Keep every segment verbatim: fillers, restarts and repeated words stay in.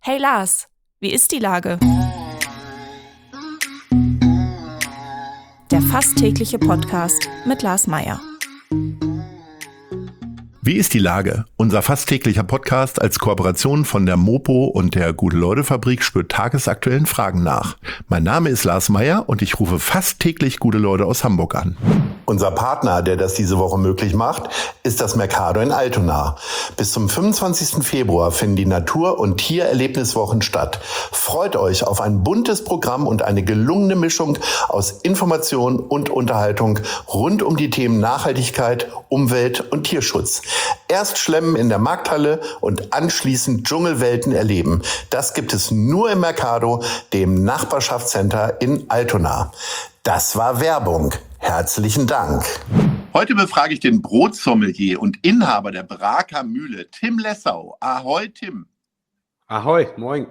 Hey Lars, wie ist die Lage? Der fast tägliche Podcast mit Lars Meyer. Wie ist die Lage? Unser fast täglicher Podcast als Kooperation von der Mopo und der Gute-Leute-Fabrik spürt tagesaktuellen Fragen nach. Mein Name ist Lars Meyer und ich rufe fast täglich gute Leute aus Hamburg an. Unser Partner, der das diese Woche möglich macht, ist das Mercado in Altona. Bis zum fünfundzwanzigsten Februar finden die Natur- und Tiererlebniswochen statt. Freut euch auf ein buntes Programm und eine gelungene Mischung aus Information und Unterhaltung rund um die Themen Nachhaltigkeit, Umwelt und Tierschutz. Erst schlemmen in der Markthalle und anschließend Dschungelwelten erleben. Das gibt es nur im Mercado, dem Nachbarschaftscenter in Altona. Das war Werbung. Herzlichen Dank. Heute befrage ich den Brotsommelier und Inhaber der Braker Mühle, Tim Lessau. Ahoi, Tim. Ahoi, moin.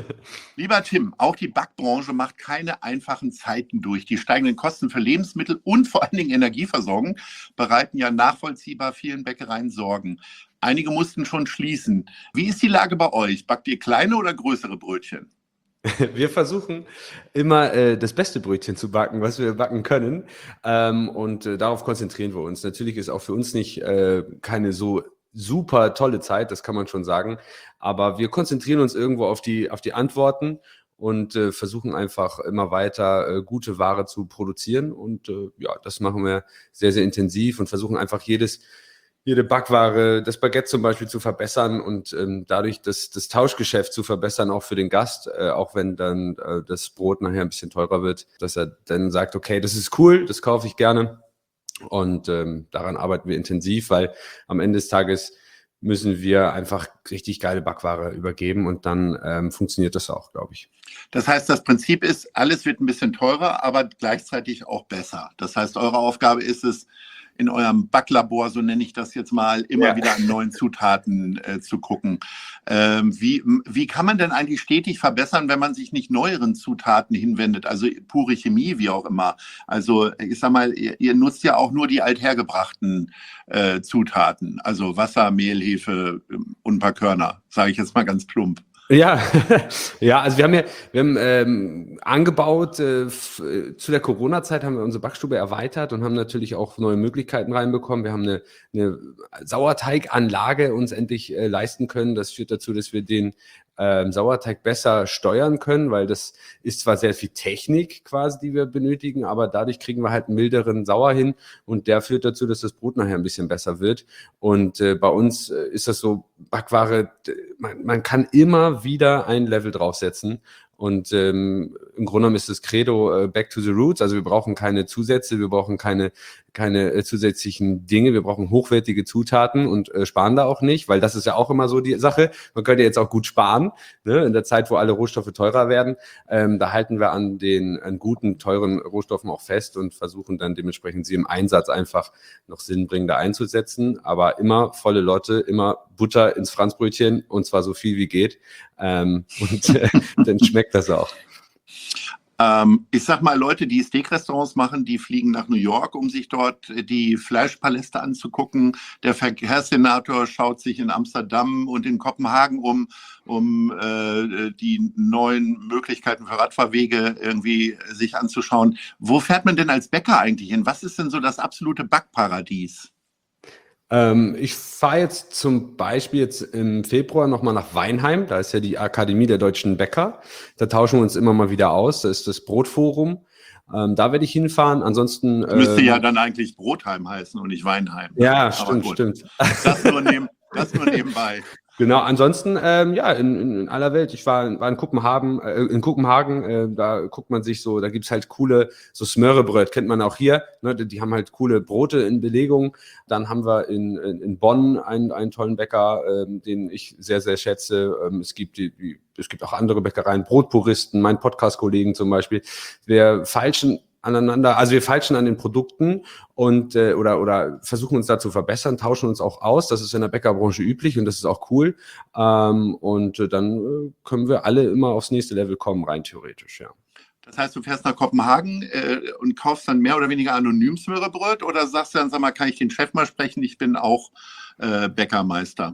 Lieber Tim, auch die Backbranche macht keine einfachen Zeiten durch. Die steigenden Kosten für Lebensmittel und vor allen Dingen Energieversorgung bereiten ja nachvollziehbar vielen Bäckereien Sorgen. Einige mussten schon schließen. Wie ist die Lage bei euch? Backt ihr kleine oder größere Brötchen? Wir versuchen immer äh, das beste Brötchen zu backen, was wir backen können. Ähm, und äh, darauf konzentrieren wir uns. Natürlich ist auch für uns nicht äh, keine so super tolle Zeit, das kann man schon sagen. Aber wir konzentrieren uns irgendwo auf die, auf die Antworten und äh, versuchen einfach immer weiter äh, gute Ware zu produzieren. Und äh, ja, das machen wir sehr, sehr intensiv und versuchen einfach jedes jede Backware, das Baguette zum Beispiel zu verbessern und ähm, dadurch das, das Tauschgeschäft zu verbessern, auch für den Gast, äh, auch wenn dann äh, das Brot nachher ein bisschen teurer wird, dass er dann sagt, okay, das ist cool, das kaufe ich gerne und ähm, daran arbeiten wir intensiv, weil am Ende des Tages müssen wir einfach richtig geile Backware übergeben und dann ähm, funktioniert das auch, glaube ich. Das heißt, das Prinzip ist, alles wird ein bisschen teurer, aber gleichzeitig auch besser. Das heißt, eure Aufgabe ist es, in eurem Backlabor, so nenne ich das jetzt mal, immer ja. wieder an neuen Zutaten äh, zu gucken. Ähm, wie, wie kann man denn eigentlich stetig verbessern, wenn man sich nicht neueren Zutaten hinwendet? Also pure Chemie, wie auch immer. Also ich sag mal, ihr, ihr nutzt ja auch nur die althergebrachten äh, Zutaten. Also Wasser, Mehl, Hefe und ein paar Körner, sage ich jetzt mal ganz plump. Ja, ja, also wir haben ja, wir haben ähm, angebaut, äh, f- äh, zu der Corona-Zeit haben wir unsere Backstube erweitert und haben natürlich auch neue Möglichkeiten reinbekommen. Wir haben eine, eine Sauerteiganlage uns endlich äh, leisten können. Das führt dazu, dass wir den ähm, Sauerteig besser steuern können, weil das ist zwar sehr viel Technik quasi, die wir benötigen, aber dadurch kriegen wir halt einen milderen Sauer hin und der führt dazu, dass das Brot nachher ein bisschen besser wird. Und äh, bei uns äh, ist das so, Backware, d- man, man kann immer wieder ein Level draufsetzen. Und ähm, im Grunde genommen ist das Credo äh, back to the roots. Also wir brauchen keine Zusätze, wir brauchen keine keine äh, zusätzlichen Dinge. Wir brauchen hochwertige Zutaten und äh, sparen da auch nicht, weil das ist ja auch immer so die Sache. Man könnte jetzt auch gut sparen, ne? In der Zeit, wo alle Rohstoffe teurer werden. Ähm, da halten wir an den an guten, teuren Rohstoffen auch fest und versuchen dann dementsprechend sie im Einsatz einfach noch sinnbringender einzusetzen. Aber immer volle Lotte, immer Butter ins Franzbrötchen und zwar so viel wie geht. Ähm, und äh, dann schmeckt das auch. Ähm, ich sag mal, Leute, die Steakrestaurants machen, die fliegen nach New York, um sich dort die Fleischpaläste anzugucken. Der Verkehrssenator schaut sich in Amsterdam und in Kopenhagen um, um äh, die neuen Möglichkeiten für Radfahrwege irgendwie sich anzuschauen. Wo fährt man denn als Bäcker eigentlich hin? Was ist denn so das absolute Backparadies? Ähm, ich fahre jetzt zum Beispiel jetzt im Februar nochmal nach Weinheim. Da ist ja die Akademie der deutschen Bäcker. Da tauschen wir uns immer mal wieder aus. Da ist das Brotforum. Ähm, da werde ich hinfahren. Ansonsten Das müsste ähm, ja dann eigentlich Brotheim heißen und nicht Weinheim. ja, Aber stimmt, gut. stimmt. Das nur, neben, das nur nebenbei. Genau, ansonsten, ähm, ja, in, in, in aller Welt. Ich war, war in Kopenhagen, äh, in Kopenhagen, äh, da guckt man sich so, da gibt's halt coole, so Smørrebrød, kennt man auch hier, ne, die, die haben halt coole Brote in Belegung. Dann haben wir in, in, in Bonn einen, einen tollen Bäcker, ähm, den ich sehr, sehr schätze. Ähm, es gibt die, die, es gibt auch andere Bäckereien, Brotpuristen, mein Podcast-Kollegen zum Beispiel. Wir feilschen aneinander, also wir feilschen an den Produkten und äh, oder oder versuchen uns da zu verbessern, tauschen uns auch aus. Das ist in der Bäckerbranche üblich und das ist auch cool. Ähm, und äh, dann äh, können wir alle immer aufs nächste Level kommen, rein theoretisch, ja. Das heißt, du fährst nach Kopenhagen äh, und kaufst dann mehr oder weniger anonym Smørrebrød oder sagst du dann, sag mal, kann ich den Chef mal sprechen? Ich bin auch äh, Bäckermeister.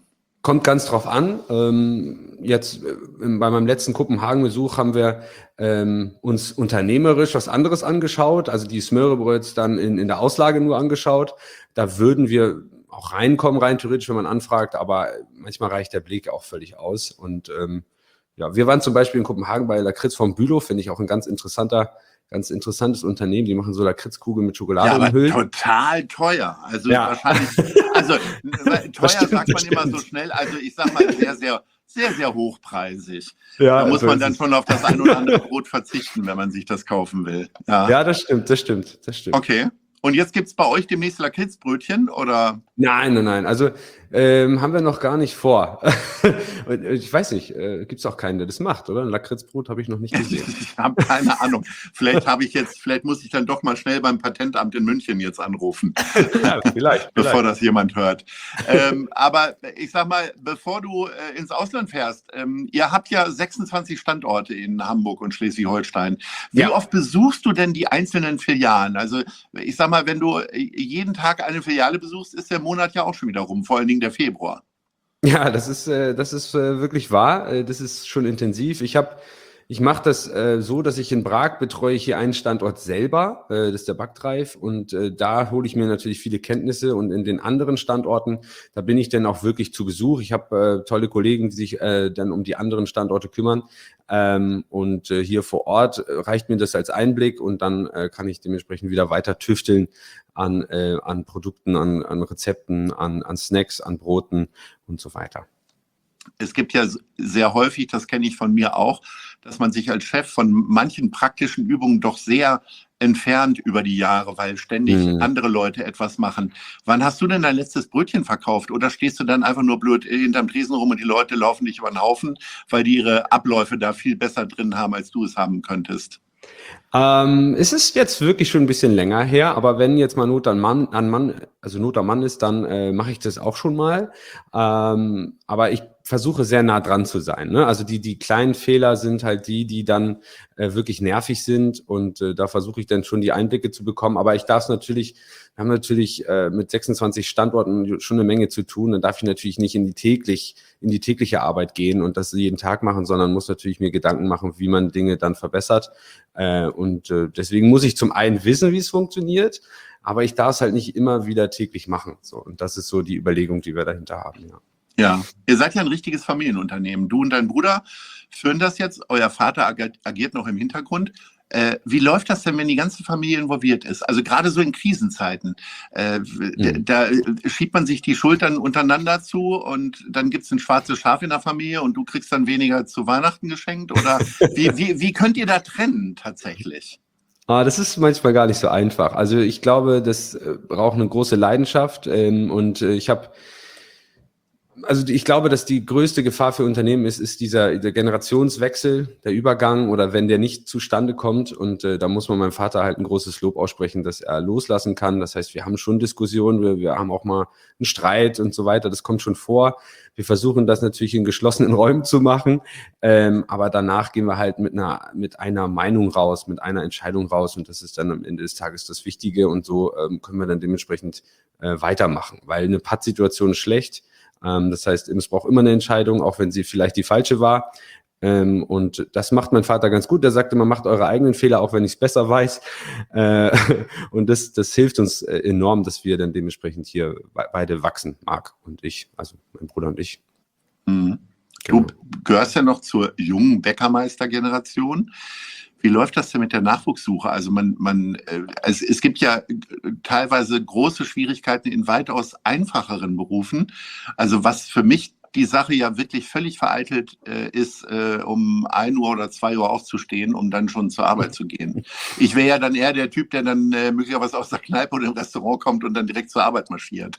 Kommt ganz drauf an. Ähm, jetzt äh, bei meinem letzten Kopenhagen-Besuch haben wir ähm, uns unternehmerisch was anderes angeschaut, also die Smørrebrøds dann in, in der Auslage nur angeschaut. Da würden wir auch reinkommen, rein theoretisch, wenn man anfragt, aber manchmal reicht der Blick auch völlig aus. Und ähm, ja, wir waren zum Beispiel in Kopenhagen bei Lakritz vom Bülow, finde ich auch ein ganz interessanter Ganz interessantes Unternehmen, die machen so Lakritzkugeln mit Schokolade Ja, aber umhüllt. total teuer. Also Ja. wahrscheinlich, also teuer stimmt, sagt man das immer so stimmt. schnell. Also ich sag mal sehr, sehr, sehr, sehr hochpreisig. Ja, Da muss so man ist dann es. schon auf das ein oder andere Brot verzichten, wenn man sich das kaufen will. Ja, Ja, das stimmt, das stimmt, das stimmt. okay. Und jetzt gibt's bei euch demnächst Lakritzbrötchen oder? Nein, nein, nein. Also ähm, haben wir noch gar nicht vor. Und, äh, ich weiß nicht, äh, gibt es auch keinen, der das macht, oder? Ein Lakritzbrot habe ich noch nicht gesehen. Ich habe keine Ahnung. Vielleicht habe ich jetzt, vielleicht muss ich dann doch mal schnell beim Patentamt in München jetzt anrufen, Ja, vielleicht. bevor das jemand hört. Ähm, aber ich sag mal, bevor du äh, ins Ausland fährst, ähm, ihr habt ja sechsundzwanzig Standorte in Hamburg und Schleswig-Holstein. Wie Ja. oft besuchst du denn die einzelnen Filialen? Also ich sag mal, wenn du jeden Tag eine Filiale besuchst, ist der Monat ja auch schon wieder rum, vor allen Dingen der Februar. Ja, das ist, äh, das ist äh, wirklich wahr. Äh, das ist schon intensiv. Ich habe, ich mache das äh, so, dass ich in Prag betreue ich hier einen Standort selber, äh, das ist der Backdrive, und äh, da hole ich mir natürlich viele Kenntnisse, und in den anderen Standorten, da bin ich dann auch wirklich zu Besuch. Ich habe äh, tolle Kollegen, die sich äh, dann um die anderen Standorte kümmern, ähm, und äh, hier vor Ort äh, reicht mir das als Einblick, und dann äh, kann ich dementsprechend wieder weiter tüfteln an, äh, an Produkten, an, an Rezepten, an, an Snacks, an Broten und so weiter. Es gibt ja sehr häufig, das kenne ich von mir auch, dass man sich als Chef von manchen praktischen Übungen doch sehr entfernt über die Jahre, weil ständig Mhm. andere Leute etwas machen. Wann hast du denn dein letztes Brötchen verkauft? Oder stehst du dann einfach nur blöd hinterm Tresen rum und die Leute laufen dich über den Haufen, weil die ihre Abläufe da viel besser drin haben, als du es haben könntest? Ähm, es ist jetzt wirklich schon ein bisschen länger her, aber wenn jetzt mal Not an Mann, an Mann, also Not am Mann ist, dann äh, mache ich das auch schon mal. Ähm, aber ich versuche sehr nah dran zu sein. Ne? Also die, die kleinen Fehler sind halt die, die dann äh, wirklich nervig sind, und äh, da versuche ich dann schon die Einblicke zu bekommen. Aber ich darf es natürlich, wir haben natürlich äh, mit sechsundzwanzig Standorten schon eine Menge zu tun. Dann darf ich natürlich nicht in die täglich, in die tägliche Arbeit gehen und das jeden Tag machen, sondern muss natürlich mir Gedanken machen, wie man Dinge dann verbessert. Äh, und äh, deswegen muss ich zum einen wissen, wie es funktioniert, aber ich darf es halt nicht immer wieder täglich machen. So, und das ist so die Überlegung, die wir dahinter haben. Ja. Ja, ihr seid ja ein richtiges Familienunternehmen. Du und dein Bruder führen das jetzt. Euer Vater ag- agiert noch im Hintergrund. Äh, wie läuft das denn, wenn die ganze Familie involviert ist? Also gerade so in Krisenzeiten. Äh, Mhm. Da äh, schiebt man sich die Schultern untereinander zu und dann gibt es ein schwarzes Schaf in der Familie und du kriegst dann weniger zu Weihnachten geschenkt? Oder wie, wie, wie könnt ihr da trennen tatsächlich? Ah, das ist manchmal gar nicht so einfach. Also ich glaube, das äh, braucht eine große Leidenschaft, ähm, und äh, ich habe Also ich glaube, dass die größte Gefahr für Unternehmen ist, ist dieser der Generationswechsel, der Übergang, oder wenn der nicht zustande kommt. Und äh, da muss man meinem Vater halt ein großes Lob aussprechen, dass er loslassen kann. Das heißt, wir haben schon Diskussionen, wir, wir haben auch mal einen Streit und so weiter. Das kommt schon vor. Wir versuchen das natürlich in geschlossenen Räumen zu machen, ähm, aber danach gehen wir halt mit einer mit einer Meinung raus, mit einer Entscheidung raus, und das ist dann am Ende des Tages das Wichtige. Und so ähm, können wir dann dementsprechend äh, weitermachen, weil eine Pattsituation ist schlecht. Ähm, das heißt, es braucht immer eine Entscheidung, auch wenn sie vielleicht die falsche war. Ähm, und das macht mein Vater ganz gut. Der sagt immer, macht eure eigenen Fehler, auch wenn ich es besser weiß. Äh, und das, das hilft uns äh, enorm, dass wir dann dementsprechend hier be- beide wachsen, Marc und ich, also mein Bruder und ich. Mhm. Genau. Du gehörst ja noch zur jungen Bäckermeistergeneration. Wie läuft das denn mit der Nachwuchssuche? Also man, man, äh, es, es gibt ja äh, teilweise große Schwierigkeiten in weitaus einfacheren Berufen. Also was für mich die Sache ja wirklich völlig vereitelt äh, ist, äh, um ein Uhr oder zwei Uhr aufzustehen, um dann schon zur Arbeit zu gehen. Ich wäre ja dann eher der Typ, der dann äh, möglicherweise aus der Kneipe oder im Restaurant kommt und dann direkt zur Arbeit marschiert.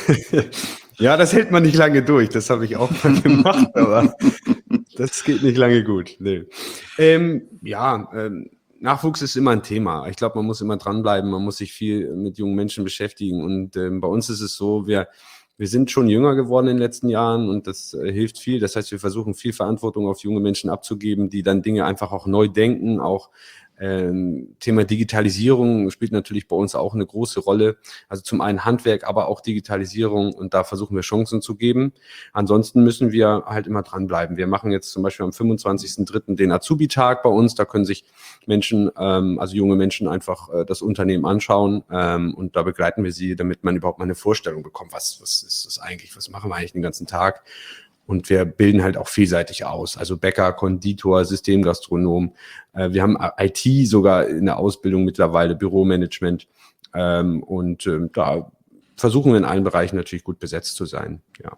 Ja, das hält man nicht lange durch. Das habe ich auch mal gemacht, aber das geht nicht lange gut. Nee. Ähm, ja, ähm, Nachwuchs ist immer ein Thema. Ich glaube, man muss immer dranbleiben, man muss sich viel mit jungen Menschen beschäftigen. Und ähm, bei uns ist es so, wir, wir sind schon jünger geworden in den letzten Jahren, und das äh, hilft viel. Das heißt, wir versuchen viel Verantwortung auf junge Menschen abzugeben, die dann Dinge einfach auch neu denken, auch Ähm, Thema Digitalisierung spielt natürlich bei uns auch eine große Rolle. Also zum einen Handwerk, aber auch Digitalisierung und da versuchen wir Chancen zu geben. Ansonsten müssen wir halt immer dranbleiben. Wir machen jetzt zum Beispiel am fünfundzwanzigsten dritten den Azubi-Tag bei uns. Da können sich Menschen, ähm, also junge Menschen einfach äh, das Unternehmen anschauen ähm, und da begleiten wir sie, damit man überhaupt mal eine Vorstellung bekommt, was, was ist das eigentlich, was machen wir eigentlich den ganzen Tag. Und wir bilden halt auch vielseitig aus, also Bäcker, Konditor, Systemgastronom. Äh, wir haben I T sogar in der Ausbildung mittlerweile, Büromanagement. Ähm, und ähm, da versuchen wir in allen Bereichen natürlich gut besetzt zu sein. Ja.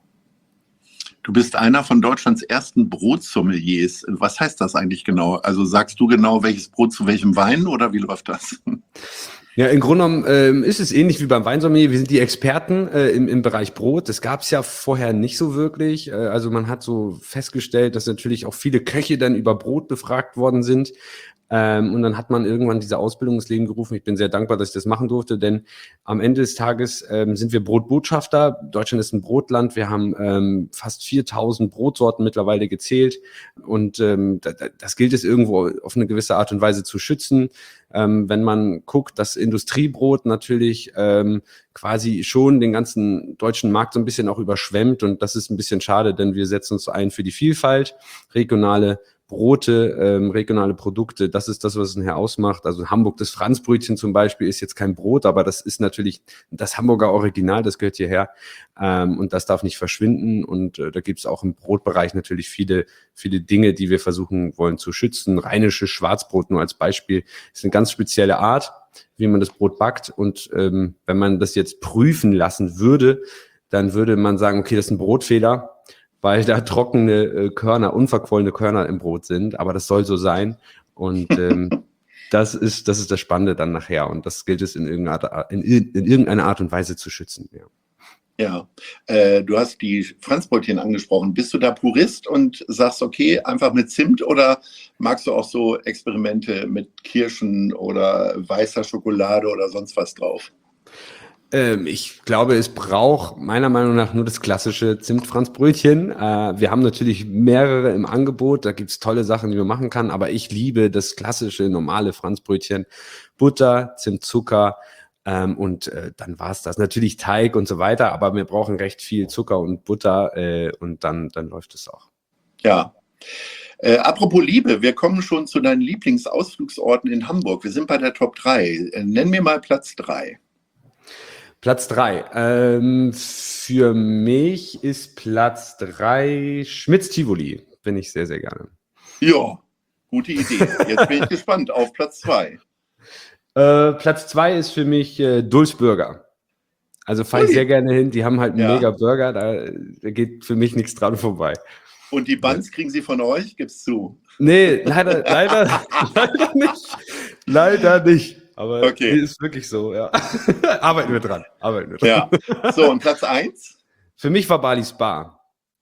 Du bist einer von Deutschlands ersten Brotsommeliers. Was heißt das eigentlich genau? Also sagst du genau, welches Brot zu welchem Wein oder wie läuft das? Ja, im Grunde genommen ähm, ist es ähnlich wie beim Weinsommelier. Wir sind die Experten äh, im, im Bereich Brot. Das gab es ja vorher nicht so wirklich. Äh, also man hat so festgestellt, dass natürlich auch viele Köche dann über Brot befragt worden sind. Ähm, und dann hat man irgendwann diese Ausbildung ins Leben gerufen. Ich bin sehr dankbar, dass ich das machen durfte, denn am Ende des Tages ähm, sind wir Brotbotschafter. Deutschland ist ein Brotland. Wir haben ähm, fast viertausend Brotsorten mittlerweile gezählt. Und ähm, das, das gilt es irgendwo auf eine gewisse Art und Weise zu schützen. Ähm, wenn man guckt, dass Industriebrot natürlich ähm, quasi schon den ganzen deutschen Markt so ein bisschen auch überschwemmt. Und das ist ein bisschen schade, denn wir setzen uns ein für die Vielfalt, regionale Brote, ähm, regionale Produkte, das ist das, was es nachher ausmacht. Also Hamburg, das Franzbrötchen zum Beispiel ist jetzt kein Brot, aber das ist natürlich das Hamburger Original, das gehört hierher ähm, und das darf nicht verschwinden. Und äh, da gibt es auch im Brotbereich natürlich viele, viele Dinge, die wir versuchen wollen zu schützen. Rheinisches Schwarzbrot nur als Beispiel ist eine ganz spezielle Art, wie man das Brot backt. Und ähm, wenn man das jetzt prüfen lassen würde, dann würde man sagen, okay, das ist ein Brotfehler, weil da trockene äh, Körner, unverquollene Körner im Brot sind. Aber das soll so sein. Und ähm, das ist das ist das Spannende dann nachher. Und das gilt es in irgendeiner Art, in, in irgendeiner Art und Weise zu schützen. Ja, ja. Äh, du hast die Franzbrötchen angesprochen. Bist du da Purist und sagst, okay, einfach mit Zimt oder magst du auch so Experimente mit Kirschen oder weißer Schokolade oder sonst was drauf? Ähm, ich glaube, es braucht meiner Meinung nach nur das klassische Zimt-Franzbrötchen. Äh, wir haben natürlich mehrere im Angebot, da gibt's tolle Sachen, die man machen kann, aber ich liebe das klassische, normale Franzbrötchen. Butter, Zimt, Zucker ähm, und äh, dann war's das. Natürlich Teig und so weiter, aber wir brauchen recht viel Zucker und Butter äh, und dann, dann läuft es auch. Ja. Äh, apropos Liebe, wir kommen schon zu deinen Lieblingsausflugsorten in Hamburg. Wir sind bei der Top drei. Äh, nenn mir mal Platz drei. Platz drei. Ähm, für mich ist Platz drei Schmitz-Tivoli. Bin ich sehr, sehr gerne. Ja, gute Idee. Jetzt bin ich gespannt auf Platz zwei. Äh, Platz zwei ist für mich äh, Dulls Burger. Also fahre ich sehr gerne hin. Die haben halt einen Ja. mega Burger. Da, da geht für mich nichts dran vorbei. Und die Buns kriegen sie von euch? Gib's zu. Nee, leider, leider, leider nicht. Leider nicht. Aber Okay. die ist wirklich so, ja. Arbeiten wir dran. Arbeiten wir dran. Ja. So, und Platz eins? Für mich war Bali's Bar.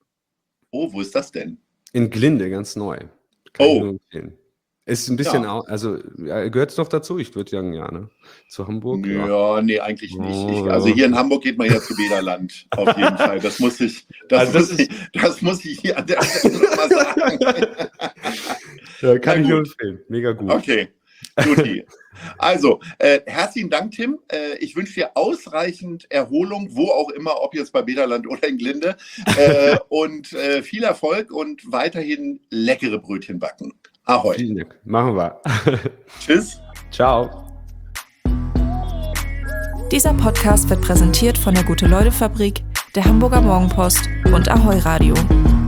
Oh, wo ist das denn? In Glinde, ganz neu. Kann Oh. ich nur empfehlen. Ist ein bisschen, Ja. au- also ja, gehört es noch dazu? Ich würde sagen, ja, ne? Zu Hamburg. Ja, nee, eigentlich nicht. Ich, Oh, also ja. hier in Hamburg geht man ja zu Bäderland, auf jeden Fall. Das muss ich, das Also das muss ich, das muss ich hier an der Stelle nochmal sagen. Ja, kann Na ich nur gut. empfehlen. Mega gut. Okay, guti. Also, äh, herzlichen Dank, Tim. Äh, ich wünsche dir ausreichend Erholung, wo auch immer, ob jetzt bei Bäderland oder in Glinde. Äh, und äh, viel Erfolg und weiterhin leckere Brötchen backen. Ahoi. Vielen Dank. Machen wir. Tschüss. Ciao. Dieser Podcast wird präsentiert von der Gute-Leute-Fabrik, der Hamburger Morgenpost und Ahoi Radio.